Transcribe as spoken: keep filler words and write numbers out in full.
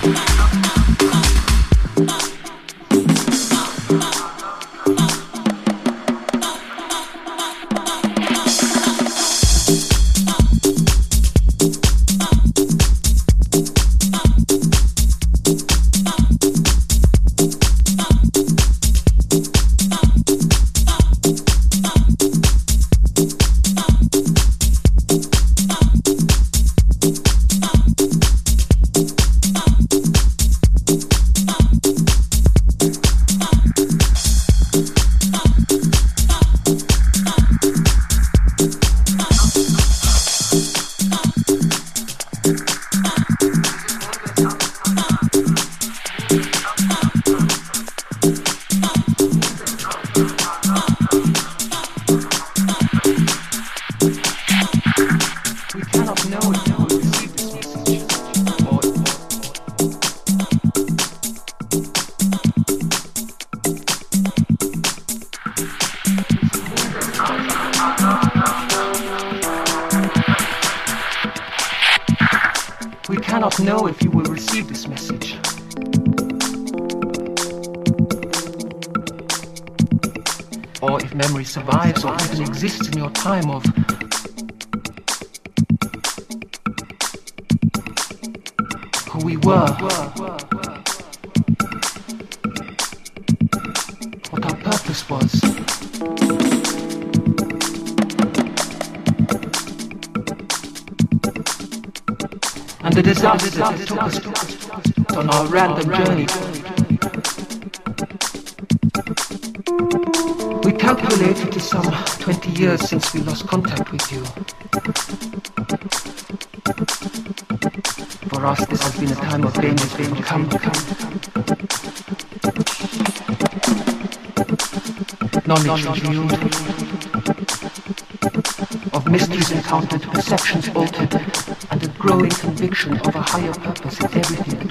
Know if you will receive this message. Or if memory survives or even exists in your time of who we were, what our purpose was. And the disaster that took us on our random journey. We calculate it is some twenty years since we lost contact with you. For us, this has been a time of dangers being come, come. Knowledge revealed, of mysteries encountered, perceptions altered, and a growing conviction of a higher purpose in everything